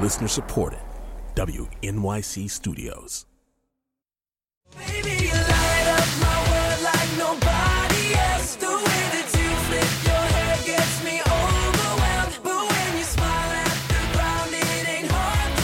Listener supported. WNYC Studios. Baby, you light up my world like nobody else. The way that you flip your hair gets me overwhelmed. But when you smile at the ground, it ain't hard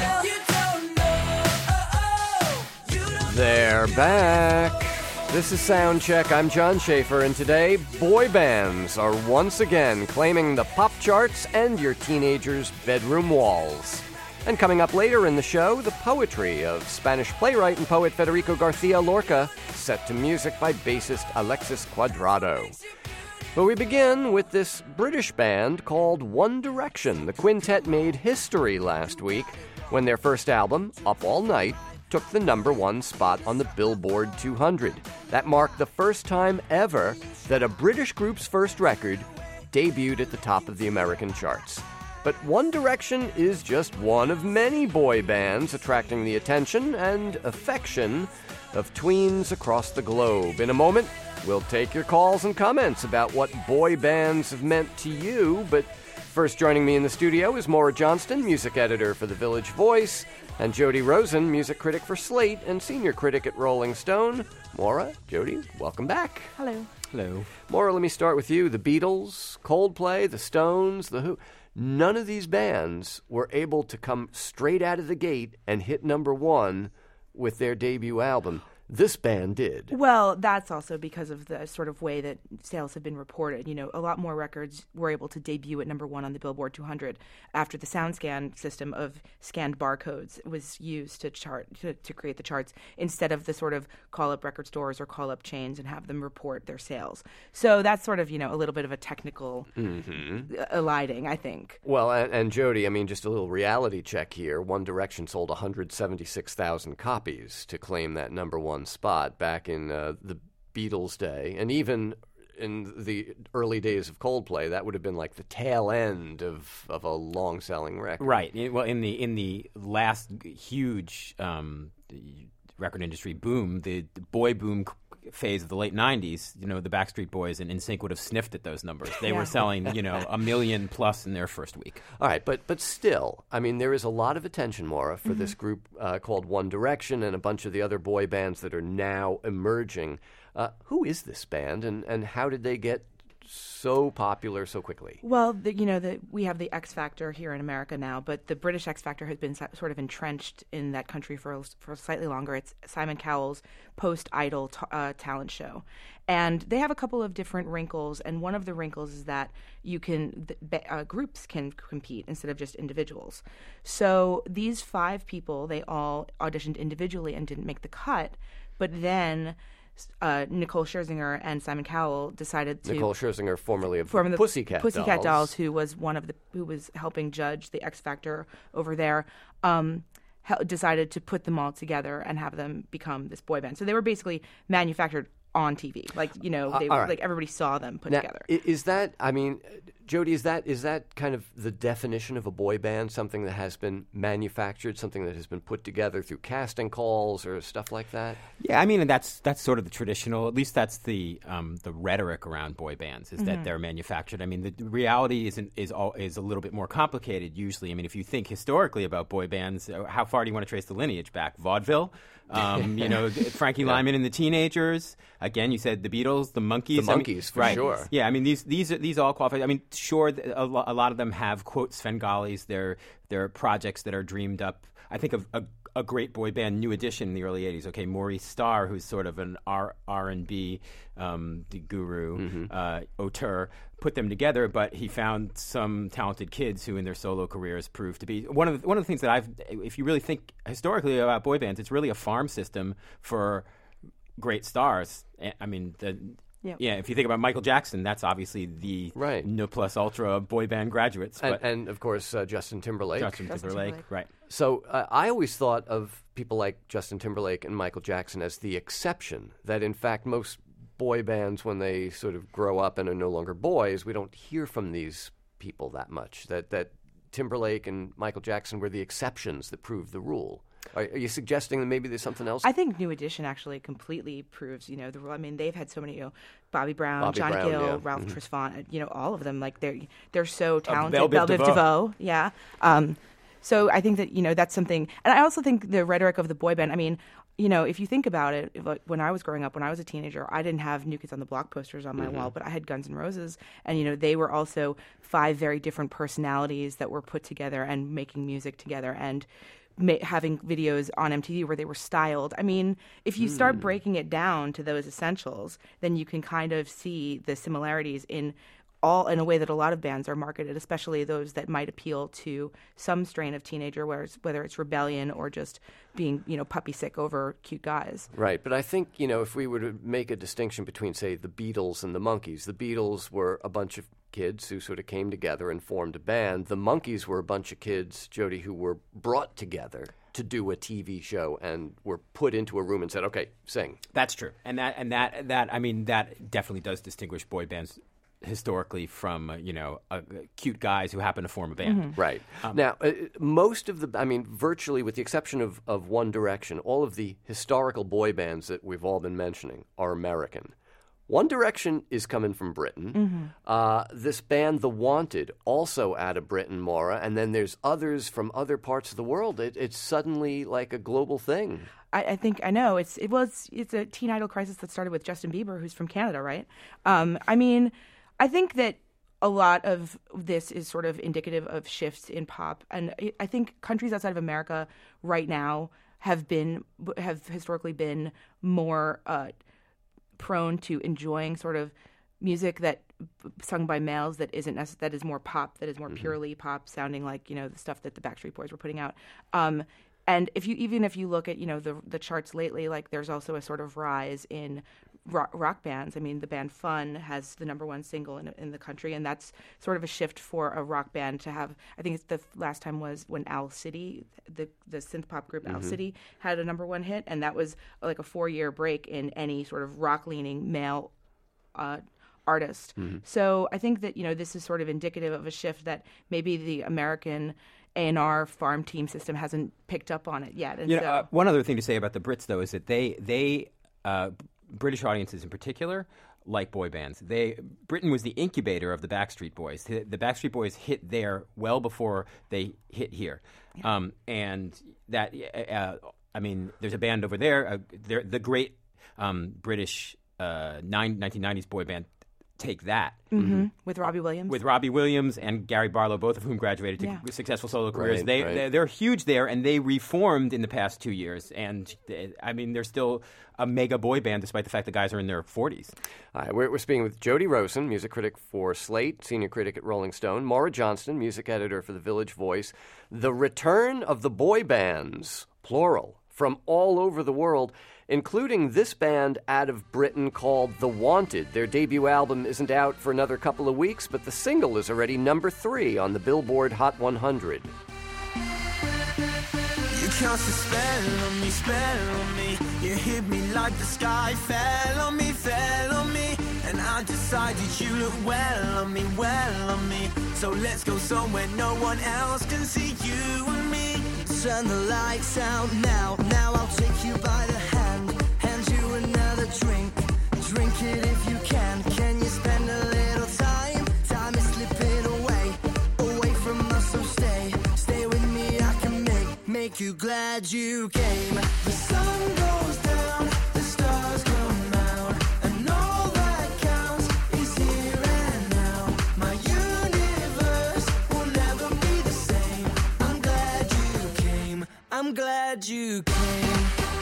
to tell. You don't know. You don't They're back. This is Soundcheck. I'm John Schaefer, and today, boy bands are once again claiming the pop charts and your teenager's bedroom walls. And coming up later in the show, the poetry of Spanish playwright and poet Federico Garcia Lorca, set to music by bassist Alexis Cuadrado. But we begin with this British band called One Direction. The quintet made history last week when their first album, Up All Night, took the #1 spot on the Billboard 200. That marked the first time ever that a British group's first record debuted at the top of the American charts. But One Direction is just one of many boy bands attracting the attention and affection of tweens across the globe. In a moment, we'll take your calls and comments about what boy bands have meant to you. But first joining me in the studio is Maura Johnston, music editor for The Village Voice, and Jody Rosen, music critic for Slate and senior critic at Rolling Stone. Maura, Jody, welcome back. Hello. Hello. Maura, let me start with you. The Beatles, Coldplay, the Stones, the Who. None of these bands were able to come straight out of the gate and hit #1 with their debut album. This band did. Well, that's also because of the sort of way that sales have been reported. You know, a lot more records were able to debut at #1 on the Billboard 200 after the SoundScan system of scanned barcodes was used to create the charts, instead of the sort of call up record stores or call up chains and have them report their sales. So that's sort of, a little bit of a technical eliding, I think. Well, and Jody, I mean, just a little reality check here. One Direction sold 176,000 copies to claim that #1 spot back in the Beatles' day, and even in the early days of Coldplay, that would have been like the tail end of a long-selling record. Right. Well, in the last huge record industry boom, the boy boom phase of the late 90s, the Backstreet Boys and NSYNC would have sniffed at those numbers. They were selling, 1 million plus in their first week. All right, but still, I mean, there is a lot of attention, Maura, for this group called One Direction and a bunch of the other boy bands that are now emerging. Who is this band, and how did they get so popular so quickly? Well, we have the X Factor here in America now, but the British X Factor has been sort of entrenched in that country for slightly longer. It's Simon Cowell's post-Idol talent show. And they have a couple of different wrinkles, and one of the wrinkles is that groups can compete instead of just individuals. So these 5 people, they all auditioned individually and didn't make the cut, but then Nicole Scherzinger and Simon Cowell decided to. Nicole Scherzinger, formerly of the Pussycat Dolls, who was who was helping judge the X Factor over there, decided to put them all together and have them become this boy band. So they were basically manufactured on TV, like everybody saw them put together. Is that? I mean, Jody, is that kind of the definition of a boy band? Something that has been manufactured, something that has been put together through casting calls or stuff like that? Yeah, I mean, that's sort of the traditional. At least that's the rhetoric around boy bands is that they're manufactured. I mean, the reality is a little bit more complicated. Usually, I mean, if you think historically about boy bands, how far do you want to trace the lineage back? Vaudeville. Frankie Lyman and the Teenagers. Again, you said the Beatles, the Monkees. The Monkees, for sure. Yeah, I mean, these all qualify. I mean, sure, a lot of them have, quote, Svengalis. They're projects that are dreamed up. I think of a great boy band, New Edition, in the early 80s. Okay, Maurice Starr, who's sort of an R&B the guru, auteur, put them together, but he found some talented kids who in their solo careers proved to be one of the things that if you really think historically about boy bands, it's really a farm system for great stars. I mean, if you think about Michael Jackson, that's obviously the no plus ultra boy band graduates. And of course, Justin Timberlake. Justin Timberlake, right. So I always thought of people like Justin Timberlake and Michael Jackson as the exception, that in fact most boy bands, when they sort of grow up and are no longer boys, we don't hear from these people that much, that Timberlake and Michael Jackson were the exceptions that proved the rule. Are you suggesting that maybe there's something else? I think New Edition actually completely proves, the rule. I mean, they've had so many, Bobby Brown, John Gill, Ralph Tresvant, all of them. Like they're so talented. Belle Biv DeVoe. Yeah. So I think that, that's something. And I also think the rhetoric of the boy band, I mean, if you think about it, like when I was growing up, when I was a teenager, I didn't have New Kids on the Block posters on my wall, but I had Guns N' Roses. And, they were also 5 very different personalities that were put together and making music together and having videos on MTV where they were styled. I mean, if you start breaking it down to those essentials, then you can kind of see the similarities in a way that a lot of bands are marketed, especially those that might appeal to some strain of teenager, whether it's rebellion or just being, puppy sick over cute guys. Right, but I think, if we were to make a distinction between, say, the Beatles and the Monkees, the Beatles were a bunch of kids who sort of came together and formed a band. The Monkees were a bunch of kids, Jody, who were brought together to do a TV show and were put into a room and said, okay, sing. That's true. And that definitely does distinguish boy bands historically from cute guys who happen to form a band. Right. Now, most of virtually with the exception of One Direction, all of the historical boy bands that we've all been mentioning are American. One Direction is coming from Britain. This band, The Wanted, also out of Britain, Maura, and then there's others from other parts of the world. It's suddenly like a global thing. I think I know it's a teen idol crisis that started with Justin Bieber, who's from Canada, right? I think that a lot of this is sort of indicative of shifts in pop, and I think countries outside of America right now have historically been more prone to enjoying sort of music that sung by males that is more pop, that is more purely pop, sounding like the stuff that the Backstreet Boys were putting out. And if you look at the charts lately, like there's also a sort of rise in rock bands. I mean, the band Fun has the #1 single in the country, and that's sort of a shift for a rock band to have. I think it's the last time was when Owl City, the synth pop group Owl City, had a #1 hit, and that was like a 4-year break in any sort of rock leaning male artist. So I think that this is sort of indicative of a shift that maybe the American A&R farm team system hasn't picked up on it yet. And one other thing to say about the Brits, though, is that they British audiences in particular like boy bands. Britain was the incubator of the Backstreet Boys. The Backstreet Boys hit there well before they hit here. Yeah. And that, there's a band over there, the great British 1990s boy band, Take That. With Robbie Williams. With Robbie Williams and Gary Barlow, both of whom graduated to successful solo careers. They're huge there, and they reformed in the past 2 years. And, they're still a mega boy band, despite the fact the guys are in their 40s. We're speaking with Jody Rosen, music critic for Slate, senior critic at Rolling Stone, Maura Johnston, music editor for The Village Voice. The return of the boy bands, plural, from all over the world, including this band out of Britain called The Wanted. Their debut album isn't out for another couple of weeks, but the single is already #3 on the Billboard Hot 100. You cast a spell on me. You hit me like the sky fell on me. And I decided you look well on me. So let's go somewhere no one else can see you and me. Turn the lights out now. Now I'll take you by the hand you another drink. Drink it if you can. Can you spend a little time? Time is slipping away from us. So stay with me. I can make you glad you came. The sun goes down, the stars come out, and all that counts is here and now. My universe will never be the same. I'm glad you came.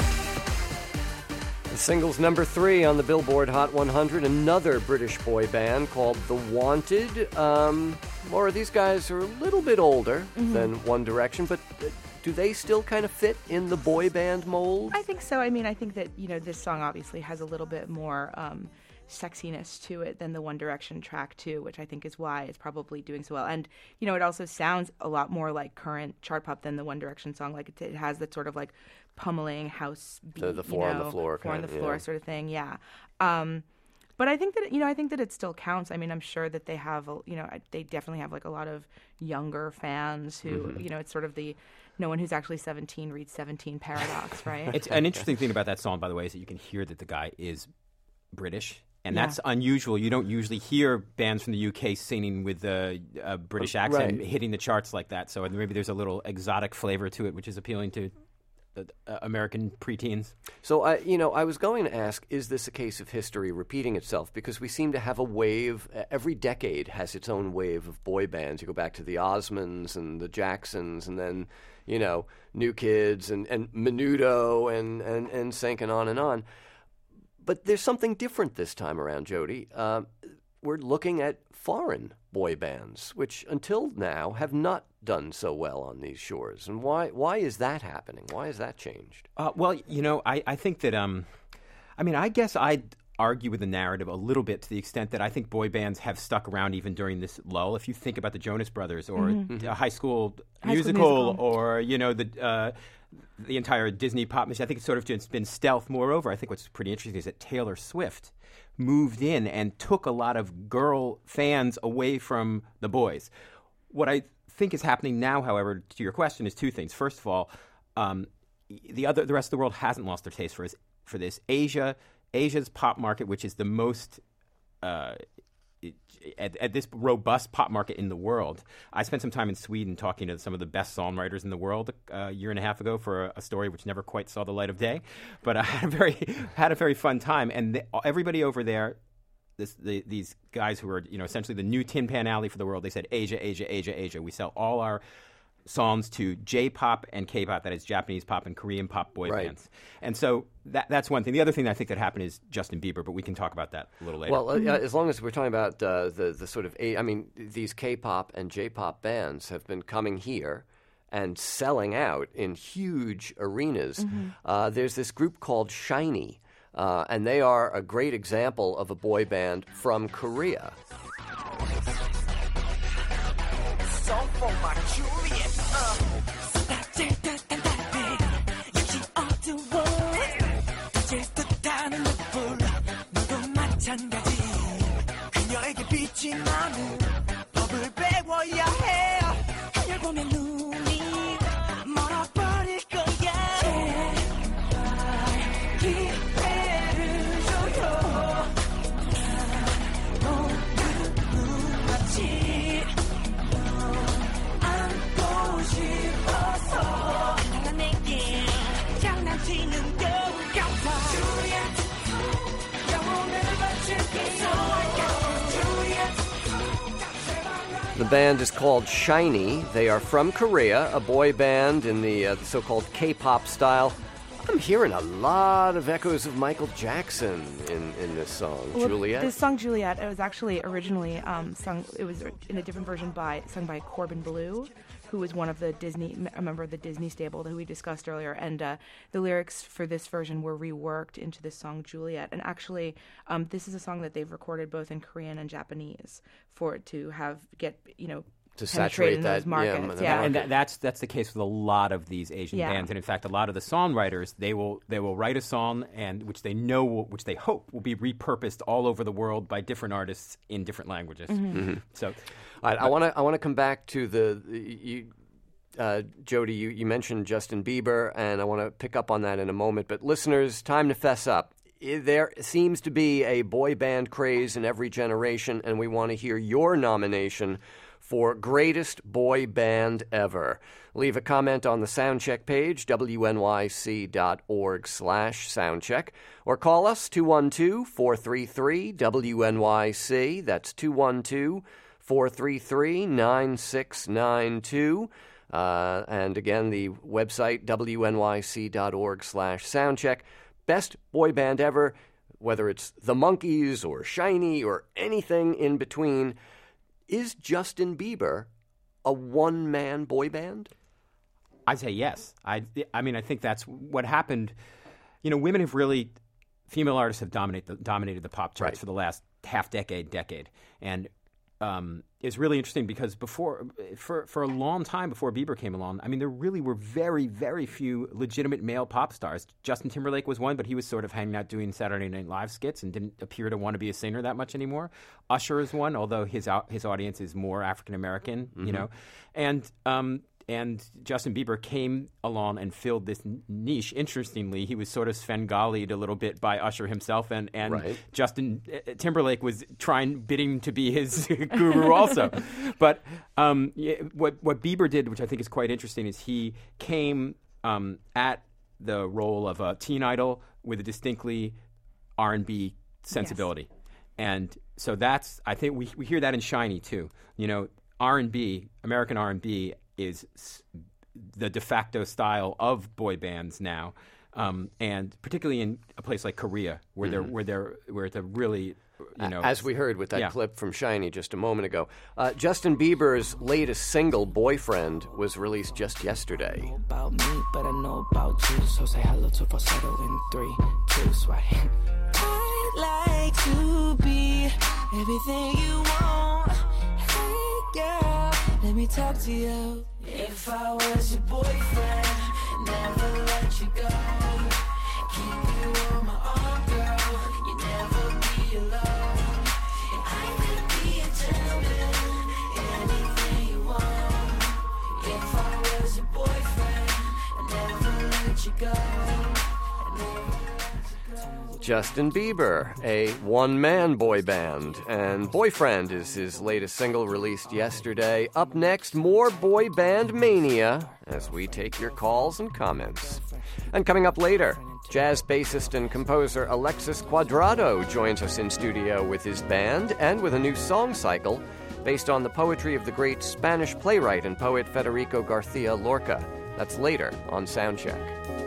The single's #3 on the Billboard Hot 100. Another British boy band called The Wanted. Laura, these guys are a little bit older than One Direction, but do they still kind of fit in the boy band mold? I think so. I mean, I think that, this song obviously has a little bit more sexiness to it than the One Direction track too, which I think is why it's probably doing so well. And, it also sounds a lot more like current chart pop than the One Direction song. Like it has that sort of like pummeling house beat, the four on the floor four on the kind, floor sort of thing. Yeah. But I think that, I think that it still counts. I mean, I'm sure that they have, they definitely have like a lot of younger fans who, it's sort of the no one who's actually 17 reads 17 paradox, right? It's an interesting thing about that song, by the way, is that you can hear that the guy is British. And that's unusual. You don't usually hear bands from the UK singing with a British accent hitting the charts like that. So maybe there's a little exotic flavor to it, which is appealing to American preteens. So, I was going to ask, is this a case of history repeating itself? Because we seem to have a wave. Every decade has its own wave of boy bands. You go back to the Osmonds and the Jacksons, and then, New Kids and Menudo and Sync and on. But there's something different this time around, Jody. We're looking at foreign boy bands, which until now have not done so well on these shores. And why is that happening? Why has that changed? Well, I think that, I guess I'd argue with the narrative a little bit to the extent that I think boy bands have stuck around even during this lull. If you think about the Jonas Brothers or High School Musical or, the entire Disney pop machine, I think it's sort of just been stealth. Moreover, I think what's pretty interesting is that Taylor Swift moved in and took a lot of girl fans away from the boys. What I think is happening now, however, to your question, is two things. First of all, the rest of the world hasn't lost their taste for this. Asia's pop market, which is the most at this robust pop market in the world. I spent some time in Sweden talking to some of the best songwriters in the world a year and a half ago for a story which never quite saw the light of day, but I had a very fun time. And everybody over there, these guys who are essentially the new Tin Pan Alley for the world, they said Asia, Asia, Asia, Asia. We sell all our songs to J-pop and K-pop, that is Japanese pop and Korean pop boy bands. And so that's one thing. The other thing that I think that happened is Justin Bieber, but we can talk about that a little later. Well, as long as we're talking about the sort of, these K-pop and J-pop bands have been coming here and selling out in huge arenas. There's this group called SHINee, and they are a great example of a boy band from Korea. Song for my Juliet. 역시 어두워. 이제 뜻하는 눈불. 너도 마찬가지. 그녀에게 빛이 나는 법을 배워야 해. 그녀를 보면 눈이 멀어버릴 거야. 기회를 줘요. 모두 눈같이. The band is called SHINee. They are from Korea, a boy band in the so-called K-pop style. I'm hearing a lot of echoes of Michael Jackson in this song, Juliet. This song, Juliet, it was actually originally sung. It was in a different version sung by Corbin Bleu, who was a member of the Disney stable that we discussed earlier. And the lyrics for this version were reworked into this song, Juliet. And actually, this is a song that they've recorded both in Korean and Japanese for it to to saturate those markets. And that's the case with a lot of these Asian bands. And in fact, a lot of the songwriters, they will write a song which they hope will be repurposed all over the world by different artists in different languages. So, I want to come back to Jody. You mentioned Justin Bieber, and I want to pick up on that in a moment. But listeners, time to fess up. There seems to be a boy band craze in every generation, and we want to hear your nomination for Greatest Boy Band Ever. Leave a comment on the Soundcheck page, wnyc.org/soundcheck, or call us 212-433-WNYC. That's 212-433-9692. And again, the website, wnyc.org/soundcheck. Best boy band ever, whether it's the Monkees or SHINee or anything in between. Is Justin Bieber a one-man boy band? I'd say yes. I think that's what happened. Female artists have dominated the pop charts for the last decade. And it's really interesting because for a long time before Bieber came along, there really were very, very few legitimate male pop stars. Justin Timberlake was one, but he was sort of hanging out doing Saturday Night Live skits and didn't appear to want to be a singer that much anymore. Usher is one, although his audience is more African American, And Justin Bieber came along and filled this niche. Interestingly, he was sort of Svengali'd a little bit by Usher himself, and Right. Justin Timberlake was bidding to be his guru also. But what Bieber did, which I think is quite interesting, is he came at the role of a teen idol with a distinctly R&B sensibility. And so I think we hear that in Shiny too. R&B, American R&B is the de facto style of boy bands now, and particularly in a place like Korea, where it's a really, As we heard with that Yeah. clip from Shiny just a moment ago, Justin Bieber's latest single, Boyfriend, was released just yesterday. About me, but I know about you. So say hello to falsetto in 3, 2, sway. I'd like to be everything you want. Hey girl, let me talk to you. If I was your boyfriend, never let you go. Keep you on my arm, girl. You never be alone. I could be a gentleman, anything you want. If I was your boyfriend, I'd never let you go. I'd never let you go. Justin Bieber, a one-man boy band, and Boyfriend is his latest single released yesterday. Up next, more boy band mania as we take your calls and comments. And coming up later, jazz bassist and composer Alexis Cuadrado joins us in studio with his band and with a new song cycle based on the poetry of the great Spanish playwright and poet Federico Garcia Lorca. That's later on Soundcheck.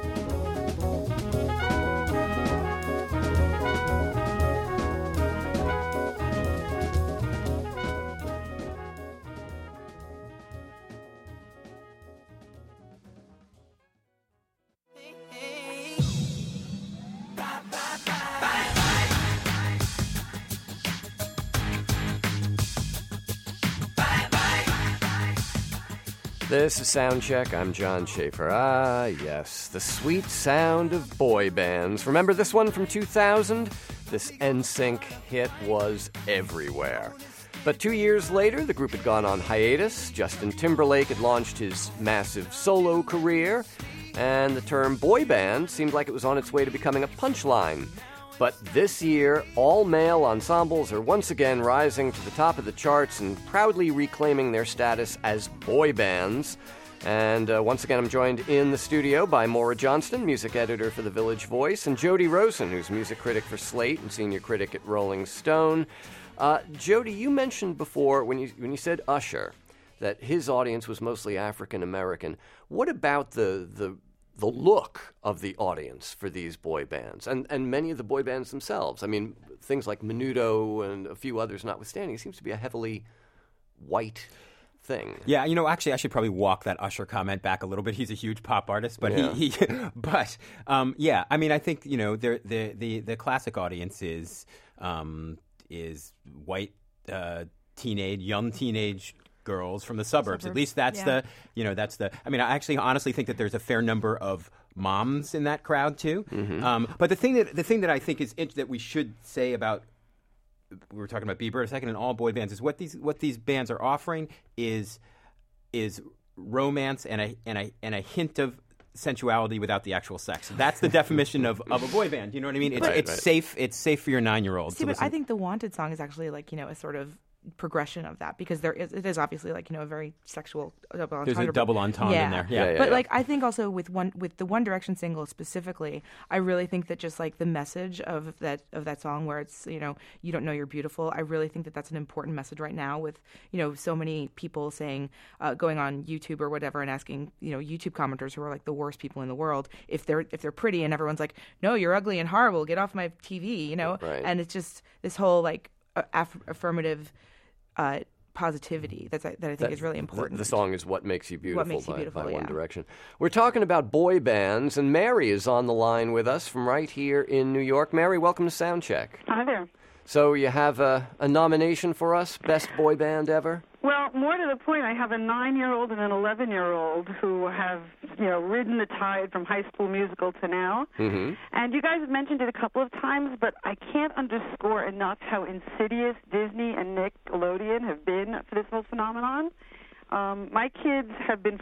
This is Soundcheck. I'm John Schaefer. Ah, yes, the sweet sound of boy bands. Remember this one from 2000? This NSYNC hit was everywhere. But 2 years later, the group had gone on hiatus. Justin Timberlake had launched his massive solo career, and the term boy band seemed like it was on its way to becoming a punchline. But this year, all-male ensembles are once again rising to the top of the charts and proudly reclaiming their status as boy bands. And once again, I'm joined in the studio by Maura Johnston, music editor for The Village Voice, and Jody Rosen, who's music critic for Slate and senior critic at Rolling Stone. Jody, you mentioned before when you said Usher that his audience was mostly African American. What about the look of the audience for these boy bands and many of the boy bands themselves? I mean, things like Menudo and a few others notwithstanding, it seems to be a heavily white thing. Yeah, actually, I should probably walk that Usher comment back a little bit. He's a huge pop artist, but yeah. I mean, I think the classic audience is white young teenage girls from the suburbs. At least that's yeah. I mean, I actually honestly think that there's a fair number of moms in that crowd too. Mm-hmm. But the thing that I think is that we should say about, we were talking about Bieber a second, and all boy bands, is what these bands are offering is romance and a hint of sensuality without the actual sex. That's the definition of a boy band. You know what I mean? It's safe. It's safe for your 9-year-old. See, but I think the Wanted song is actually like, a sort of progression of that, because it is obviously like, a very sexual double entendre. There's a double entendre in there. Yeah. But like, I think also with the One Direction single specifically, I really think that just like the message of that song where it's, you don't know you're beautiful. I really think that that's an important message right now with, so many people saying, going on YouTube or whatever and asking, YouTube commenters who are like the worst people in the world if they're pretty, and everyone's like, no, you're ugly and horrible, get off my TV, Right. And it's just this whole like affirmative positivity that I think is really important. The song is What Makes You Beautiful, What Makes You Beautiful, by One yeah. Direction. We're talking about boy bands, and Mary is on the line with us from right here in New York. Mary, welcome to Soundcheck. Hi there. So you have a nomination for us, Best Boy Band Ever? Well, more to the point, I have a 9-year-old and an 11-year-old who have, ridden the tide from High School Musical to now. Mm-hmm. And you guys have mentioned it a couple of times, but I can't underscore enough how insidious Disney and Nickelodeon have been for this whole phenomenon. My kids have been,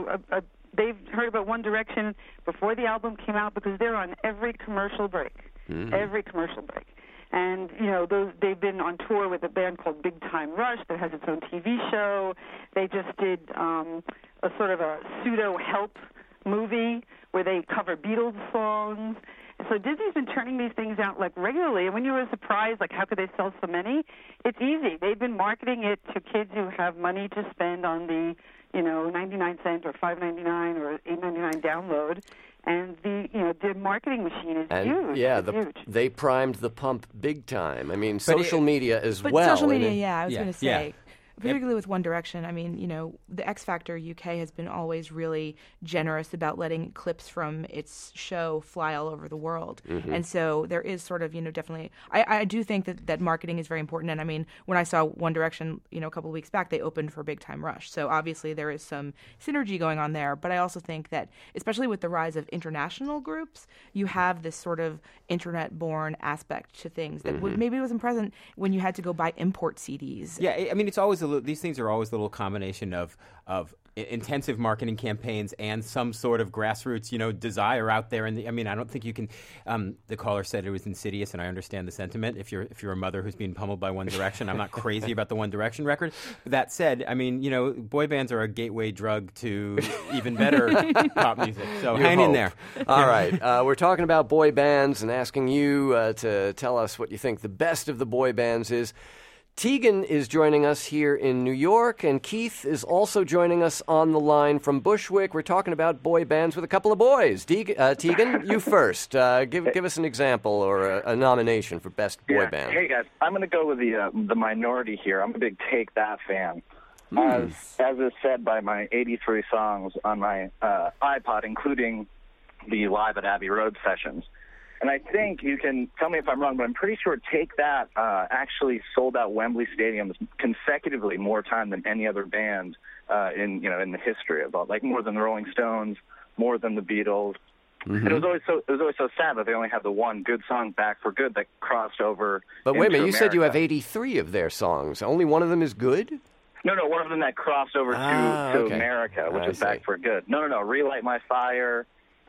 they've heard about One Direction before the album came out because they're on every commercial break. Every commercial break. And, they've been on tour with a band called Big Time Rush that has its own TV show. They just did a sort of a pseudo-help movie where they cover Beatles songs. So Disney's been turning these things out like regularly. And when you were surprised, like how could they sell so many? It's easy. They've been marketing it to kids who have money to spend on the, 99-cent or $5.99 or $8.99 download. And the marketing machine is huge. Yeah, it's huge. They primed the pump big time. I mean, social media as but well. Social media, I was going to say. Yeah. Particularly with One Direction, I mean, the X Factor UK has been always really generous about letting clips from its show fly all over the world. And so there is sort of, definitely, I do think that marketing is very important. And I mean, when I saw One Direction, a couple of weeks back, they opened for Big Time Rush. So obviously there is some synergy going on there. But I also think that, especially with the rise of international groups, you have this sort of internet-born aspect to things that maybe wasn't present when you had to go buy import CDs. Yeah, I mean, it's always these things are always a little combination of intensive marketing campaigns and some sort of grassroots, desire out there. And I don't think you can. The caller said it was insidious, and I understand the sentiment. If you're a mother who's being pummeled by One Direction, I'm not crazy about the One Direction record. But that said, boy bands are a gateway drug to even better pop music. So hang in there. All right, we're talking about boy bands and asking you to tell us what you think the best of the boy bands is. Tegan is joining us here in New York, and Keith is also joining us on the line from Bushwick. We're talking about boy bands with a couple of boys. Tegan, you first. Give us an example or a nomination for best boy band. Hey, guys, I'm going to go with the minority here. I'm a big Take That fan. As is said by my 83 songs on my iPod, including the Live at Abbey Road sessions. And I think you can tell me if I'm wrong, but I'm pretty sure Take That actually sold out Wembley Stadium consecutively more time than any other band in the history of all, like more than the Rolling Stones, more than the Beatles. And it was always so sad that they only had the one good song, Back for Good, that crossed over. But wait a minute, you said you have America. 83 of their songs. Only one of them is good? No, one of them that crossed over to okay. America, which I is Back see. for Good. No, Relight My Fire.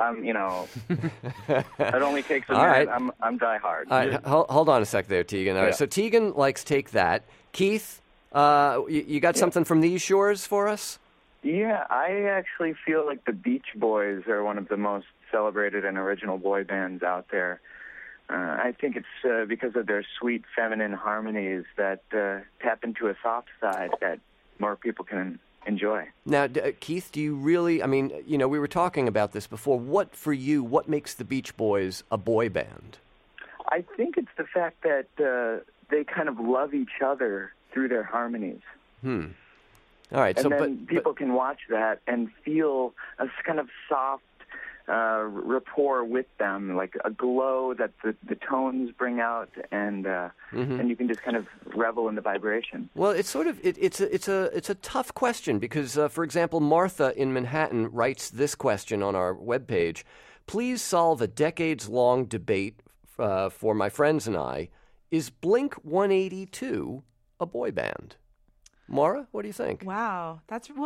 It only takes a All minute. right. I'm die hard. All right, hold on a sec there, Tegan. All right, so Tegan likes Take That. Keith, you got something from these shores for us? Yeah, I actually feel like the Beach Boys are one of the most celebrated and original boy bands out there. I think it's because of their sweet feminine harmonies that tap into a soft side that more people can enjoy. Now, Keith, do you really, we were talking about this before. What makes the Beach Boys a boy band? I think it's the fact that they kind of love each other through their harmonies. All right, And then people can watch that and feel a kind of soft rapport with them, like a glow that the tones bring out, and you can just kind of revel in the vibration. Well, it's sort of it's a tough question because, for example, Martha in Manhattan writes this question on our webpage: please solve a decades-long debate for my friends and I. Is Blink-182 a boy band? Maura, what do you think? Wow,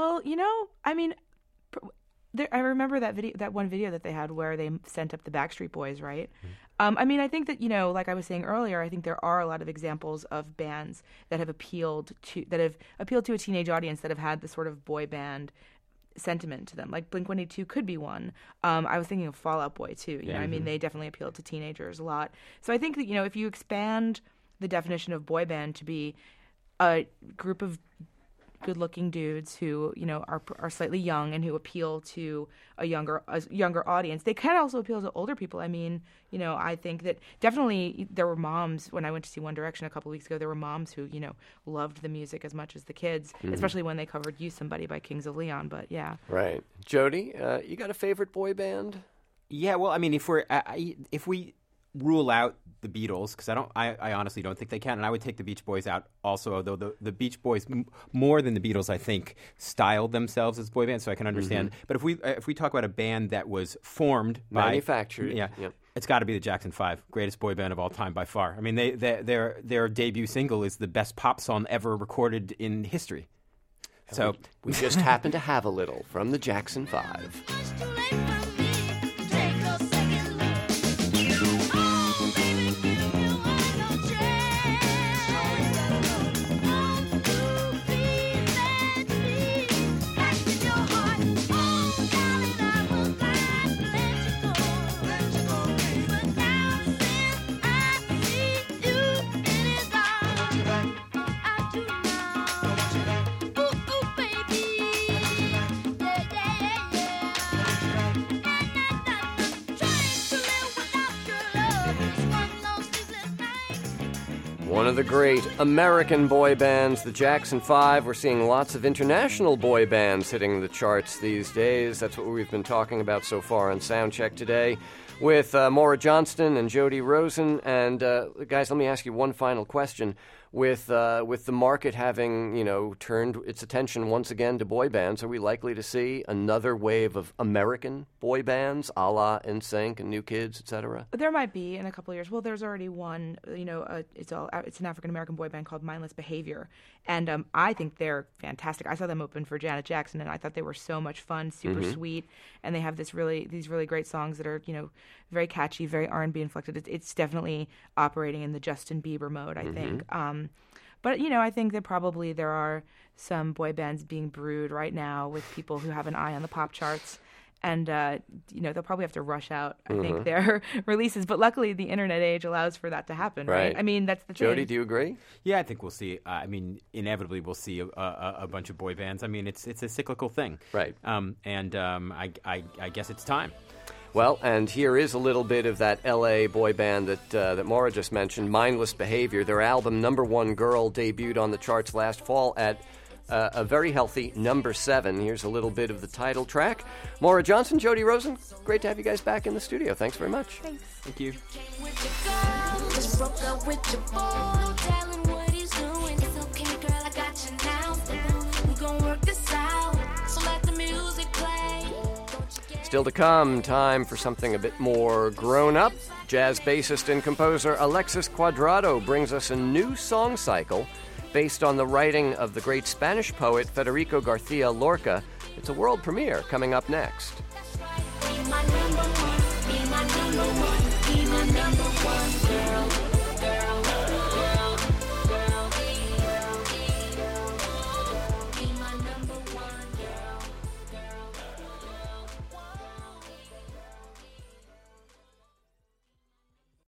I remember that one video that they had where they sent up the Backstreet Boys, right? I think that, like I was saying earlier, I think there are a lot of examples of bands that have appealed to a teenage audience that have had this sort of boy band sentiment to them. Like Blink-182 could be one. I was thinking of Fall Out Boy too. They definitely appealed to teenagers a lot. So I think that, if you expand the definition of boy band to be a group of good-looking dudes who are slightly young and who appeal to a younger audience. They can also appeal to older people. I think that definitely there were moms when I went to see One Direction a couple weeks ago. There were moms who loved the music as much as the kids, especially when they covered "You Somebody" by Kings of Leon. But yeah, right. Jody, you got a favorite boy band? Yeah, well, if we rule out the Beatles, because I honestly don't think they can, and I would take the Beach Boys out also, although the Beach Boys, more than the Beatles, I think, styled themselves as boy bands, so I can understand. But if we talk about a band that was formed manufactured, it's got to be the Jackson 5, greatest boy band of all time by far. Their debut single is the best pop song ever recorded in history. So we just happen to have a little from the Jackson 5. One of the great American boy bands, the Jackson 5. We're seeing lots of international boy bands hitting the charts these days. That's what we've been talking about so far on Soundcheck today with Maura Johnston and Jody Rosen. And guys, let me ask you one final question. With the market having, turned its attention once again to boy bands, are we likely to see another wave of American boy bands, a la NSYNC and New Kids, etc.? There might be in a couple of years. Well, there's already one. It's an African American boy band called Mindless Behavior, and I think they're fantastic. I saw them open for Janet Jackson, and I thought they were so much fun, super sweet, and they have these really great songs that are very catchy, very R&B inflected. It's definitely operating in the Justin Bieber mode, I think. But I think that probably there are some boy bands being brewed right now with people who have an eye on the pop charts. And, they'll probably have to rush out, I think, their releases. But luckily, the internet age allows for that to happen, right? I mean, that's the thing. Jody, do you agree? Yeah, I think we'll see. Inevitably, we'll see a bunch of boy bands. I mean, it's a cyclical thing. Right. I guess it's time. Well, and here is a little bit of that L.A. boy band that Maura just mentioned, Mindless Behavior. Their album, Number One Girl, debuted on the charts last fall at a very healthy number 7. Here's a little bit of the title track. Maura Johnson, Jody Rosen, great to have you guys back in the studio. Thanks very much. Thanks. Thank you. Still to come, time for something a bit more grown up. Jazz bassist and composer Alexis Cuadrado brings us a new song cycle based on the writing of the great Spanish poet Federico Garcia Lorca. It's a world premiere coming up next. Be my number one, be my number one, be my number one.